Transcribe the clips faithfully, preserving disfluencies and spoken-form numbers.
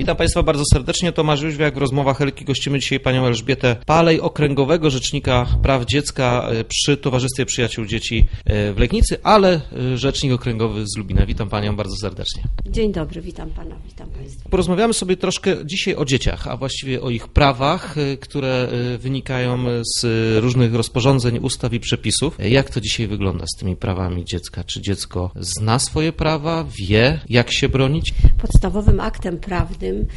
Witam Państwa bardzo serdecznie. Tomasz Jóźwiak. W rozmowach Elki gościmy dzisiaj panią Elżbietę Palej, Okręgowego Rzecznika Praw Dziecka przy Towarzystwie Przyjaciół Dzieci w Legnicy, ale Rzecznik Okręgowy z Lubina. Witam panią bardzo serdecznie. Dzień dobry, witam pana, witam państwa. Porozmawiamy sobie troszkę dzisiaj o dzieciach, a właściwie o ich prawach, które wynikają z różnych rozporządzeń, ustaw i przepisów. Jak to dzisiaj wygląda z tymi prawami dziecka? Czy dziecko zna swoje prawa, wie, jak się bronić? Podstawowym aktem prawnym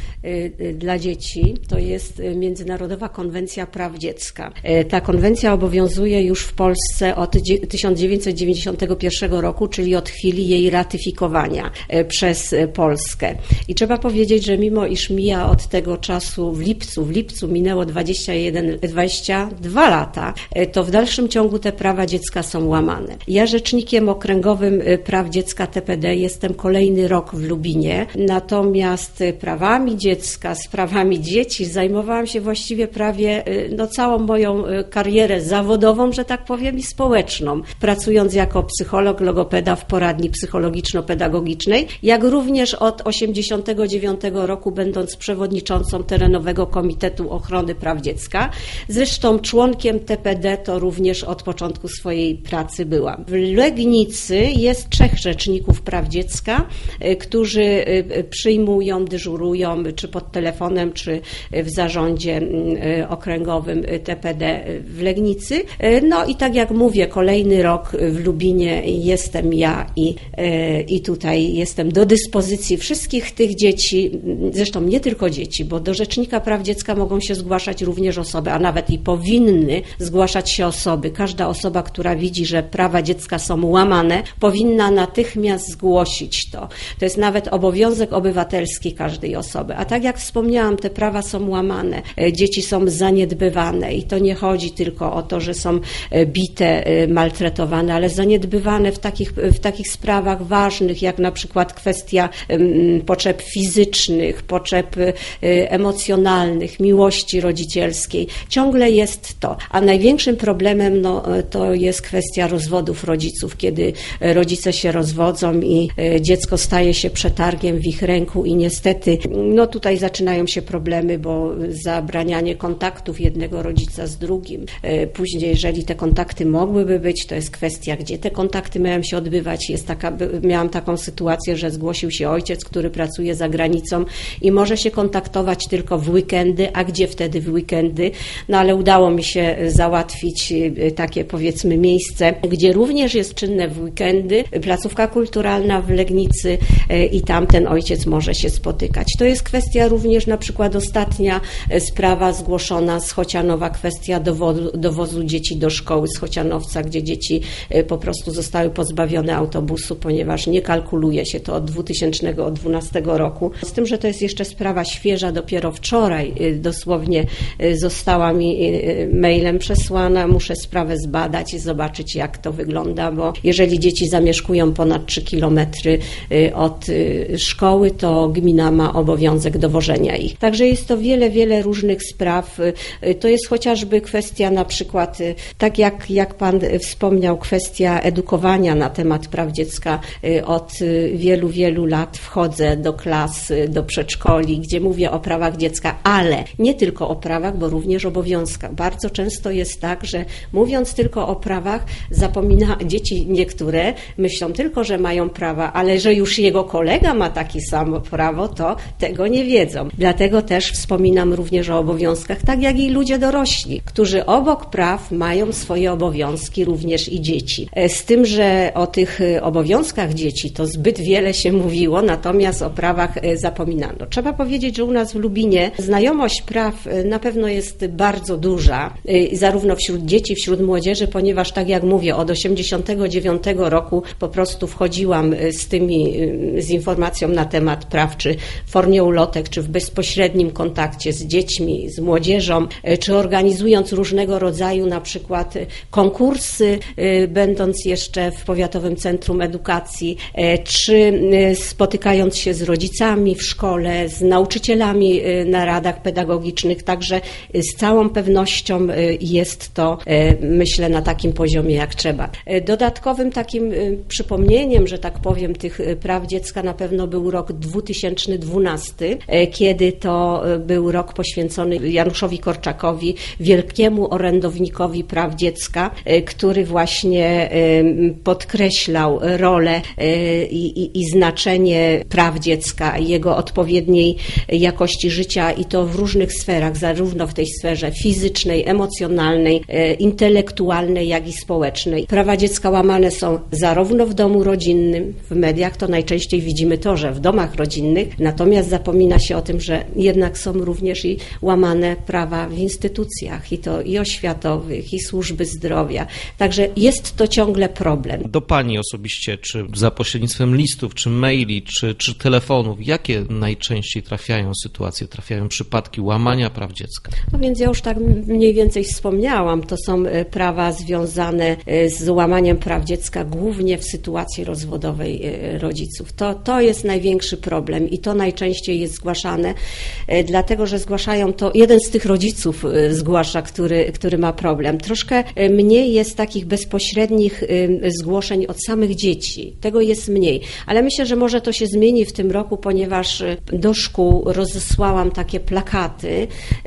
dla dzieci to jest Międzynarodowa Konwencja Praw Dziecka. Ta konwencja obowiązuje już w Polsce od tysiąc dziewięćset dziewięćdziesiątego pierwszego roku, czyli od chwili jej ratyfikowania przez Polskę. I trzeba powiedzieć, że mimo iż mija od tego czasu w lipcu, w lipcu minęło dwadzieścia jeden, dwadzieścia dwa lata, to w dalszym ciągu te prawa dziecka są łamane. Ja Rzecznikiem Okręgowym Praw Dziecka T P D jestem kolejny rok w Lubinie, natomiast prawami dziecka, sprawami dzieci zajmowałam się właściwie prawie no, całą moją karierę zawodową, że tak powiem, i społeczną, pracując jako psycholog, logopeda w poradni psychologiczno-pedagogicznej, jak również od osiemdziesiątego dziewiątego roku będąc przewodniczącą Terenowego Komitetu Ochrony Praw Dziecka. Zresztą członkiem T P D to również od początku swojej pracy byłam. W Legnicy jest trzech rzeczników praw dziecka, którzy przyjmują, dyżurują, czy pod telefonem, czy w zarządzie okręgowym T P D w Legnicy. No i tak jak mówię, kolejny rok w Lubinie jestem ja i, i tutaj jestem do dyspozycji wszystkich tych dzieci, zresztą nie tylko dzieci, bo do Rzecznika Praw Dziecka mogą się zgłaszać również osoby, a nawet i powinny zgłaszać się osoby. Każda osoba, która widzi, że prawa dziecka są łamane, powinna natychmiast zgłosić to. To jest nawet obowiązek obywatelski każdej osoby. A tak jak wspomniałam, te prawa są łamane, dzieci są zaniedbywane i to nie chodzi tylko o to, że są bite, maltretowane, ale zaniedbywane w takich, w takich sprawach ważnych, jak na przykład kwestia potrzeb fizycznych, potrzeb emocjonalnych, miłości rodzicielskiej. Ciągle jest to. A największym problemem no, to jest kwestia rozwodów rodziców, kiedy rodzice się rozwodzą i dziecko staje się przetargiem w ich ręku i niestety no tutaj zaczynają się problemy, bo zabranianie kontaktów jednego rodzica z drugim. Później, jeżeli te kontakty mogłyby być, to jest kwestia, gdzie te kontakty mają się odbywać. Jest taka, miałam taką sytuację, że zgłosił się ojciec, który pracuje za granicą i może się kontaktować tylko w weekendy, a gdzie wtedy w weekendy? No ale udało mi się załatwić takie, powiedzmy, miejsce, gdzie również jest czynne w weekendy, placówka kulturalna w Legnicy i tam ten ojciec może się spotykać. To jest kwestia również, na przykład ostatnia sprawa zgłoszona z Chocianowa, kwestia dowozu, dowozu dzieci do szkoły z Chocianowca, gdzie dzieci po prostu zostały pozbawione autobusu, ponieważ nie kalkuluje się to od dwa tysiące dwunastego roku. Z tym, że to jest jeszcze sprawa świeża, dopiero wczoraj dosłownie została mi mailem przesłana. Muszę sprawę zbadać i zobaczyć, jak to wygląda, bo jeżeli dzieci zamieszkują ponad trzy kilometry od szkoły, to gmina ma obowiązek dowożenia ich. Także jest to wiele, wiele różnych spraw. To jest chociażby kwestia na przykład, tak jak, jak Pan wspomniał, kwestia edukowania na temat praw dziecka. Od wielu, wielu lat wchodzę do klas, do przedszkoli, gdzie mówię o prawach dziecka, ale nie tylko o prawach, bo również obowiązkach. Bardzo często jest tak, że mówiąc tylko o prawach, zapomina dzieci niektóre, myślą tylko, że mają prawa, ale że już jego kolega ma takie samo prawo, to tego nie wiedzą. Dlatego też wspominam również o obowiązkach, tak jak i ludzie dorośli, którzy obok praw mają swoje obowiązki, również i dzieci. Z tym, że o tych obowiązkach dzieci to zbyt wiele się mówiło, natomiast o prawach zapominano. Trzeba powiedzieć, że u nas w Lubinie znajomość praw na pewno jest bardzo duża, zarówno wśród dzieci, wśród młodzieży, ponieważ tak jak mówię, od osiemdziesiątego dziewiątego roku po prostu wchodziłam z tymi, z informacją na temat praw, czy w formie ulotek, czy w bezpośrednim kontakcie z dziećmi, z młodzieżą, czy organizując różnego rodzaju na przykład konkursy, będąc jeszcze w Powiatowym Centrum Edukacji, czy spotykając się z rodzicami w szkole, z nauczycielami na radach pedagogicznych, także z całą pewnością jest to, myślę, na takim poziomie jak trzeba. Dodatkowym takim przypomnieniem, że tak powiem, tych praw dziecka na pewno był rok dwa tysiące dwunasty. osiemnasty, kiedy to był rok poświęcony Januszowi Korczakowi, wielkiemu orędownikowi praw dziecka, który właśnie podkreślał rolę i, i, i znaczenie praw dziecka, jego odpowiedniej jakości życia i to w różnych sferach, zarówno w tej sferze fizycznej, emocjonalnej, intelektualnej, jak i społecznej. Prawa dziecka łamane są zarówno w domu rodzinnym, w mediach to najczęściej widzimy to, że w domach rodzinnych, natomiast zapomina się o tym, że jednak są również i łamane prawa w instytucjach, i to i oświatowych, i służby zdrowia. Także jest to ciągle problem. Do Pani osobiście, czy za pośrednictwem listów, czy maili, czy, czy telefonów, jakie najczęściej trafiają sytuacje, trafiają przypadki łamania praw dziecka? No więc ja już tak mniej więcej wspomniałam, to są prawa związane z łamaniem praw dziecka głównie w sytuacji rozwodowej rodziców. To, to jest największy problem i to najczęściej jest zgłaszane, dlatego że zgłaszają to, jeden z tych rodziców zgłasza, który, który ma problem. Troszkę mniej jest takich bezpośrednich zgłoszeń od samych dzieci. Tego jest mniej, ale myślę, że może to się zmieni w tym roku, ponieważ do szkół rozesłałam takie plakaty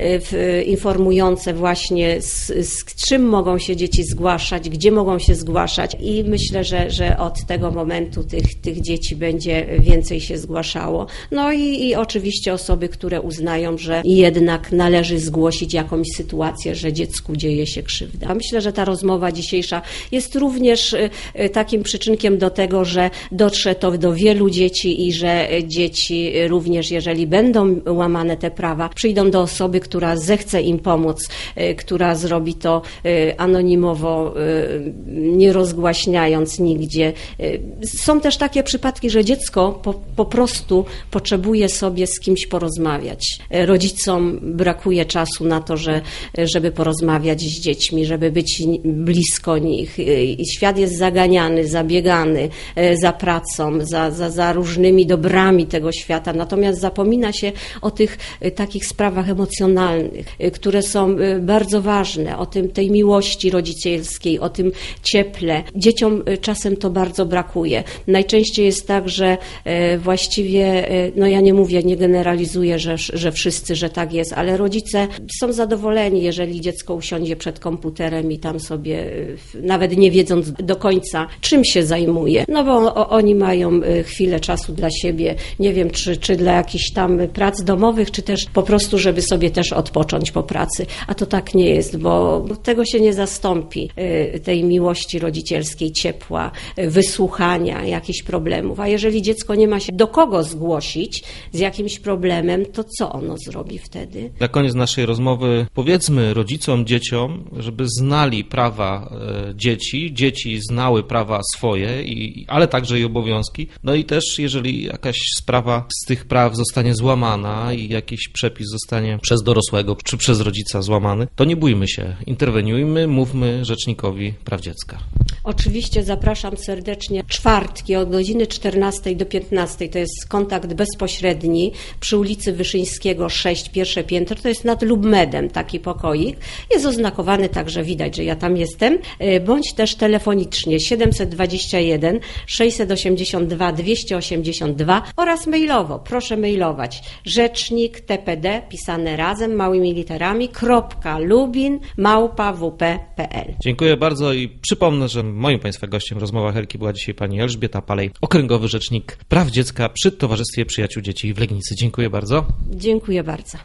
informujące właśnie z, z czym mogą się dzieci zgłaszać, gdzie mogą się zgłaszać i myślę, że, że od tego momentu tych, tych dzieci będzie więcej się zgłaszało. No i, i oczywiście osoby, które uznają, że jednak należy zgłosić jakąś sytuację, że dziecku dzieje się krzywda. Myślę, że ta rozmowa dzisiejsza jest również takim przyczynkiem do tego, że dotrze to do wielu dzieci i że dzieci również, jeżeli będą łamane te prawa, przyjdą do osoby, która zechce im pomóc, która zrobi to anonimowo, nie rozgłaśniając nigdzie. Są też takie przypadki, że dziecko po, po prostu potrzebuje sobie z kimś porozmawiać. Rodzicom brakuje czasu na to, że, żeby porozmawiać z dziećmi, żeby być blisko nich. Świat jest zaganiany, zabiegany za pracą, za, za, za różnymi dobrami tego świata, natomiast zapomina się o tych takich sprawach emocjonalnych, które są bardzo ważne, o tym, tej miłości rodzicielskiej, o tym cieple. Dzieciom czasem to bardzo brakuje. Najczęściej jest tak, że właściwie, no ja nie mówię, nie generalizuję, że, że wszyscy, że tak jest, ale rodzice są zadowoleni, jeżeli dziecko usiądzie przed komputerem i tam sobie, nawet nie wiedząc do końca, czym się zajmuje, no bo o, oni mają chwilę czasu dla siebie, nie wiem, czy, czy dla jakichś tam prac domowych, czy też po prostu, żeby sobie też odpocząć po pracy, a to tak nie jest, bo tego się nie zastąpi, tej miłości rodzicielskiej, ciepła, wysłuchania jakichś problemów, a jeżeli dziecko nie ma się do kogo zgłosić z jakimś problemem, to co ono zrobi wtedy? Na koniec naszej rozmowy powiedzmy rodzicom, dzieciom, żeby znali prawa dzieci, dzieci znały prawa swoje, i, ale także i obowiązki. No i też, jeżeli jakaś sprawa z tych praw zostanie złamana i jakiś przepis zostanie przez dorosłego czy przez rodzica złamany, to nie bójmy się, interweniujmy, mówmy rzecznikowi praw dziecka. Oczywiście zapraszam serdecznie czwartki od godziny czternastej do piętnastej. To jest kontakt bezpośredni przy ulicy Wyszyńskiego sześć, pierwsze piętro. To jest nad Lubmedem taki pokoik. Jest oznakowany tak, że widać, że ja tam jestem. Bądź też telefonicznie siedemset dwadzieścia jeden sześćset osiemdziesiąt dwa dwieście osiemdziesiąt dwa oraz mailowo. Proszę mailować rzecznik T P D pisane razem małymi literami kropka lubin małpa w p kropka p l. Dziękuję bardzo i przypomnę, że moim Państwa gościem w rozmowach Helki była dzisiaj pani Elżbieta Palej, okręgowy rzecznik praw dziecka przy Towarzystwie Przyjaciół Dzieci w Legnicy. Dziękuję bardzo. Dziękuję bardzo.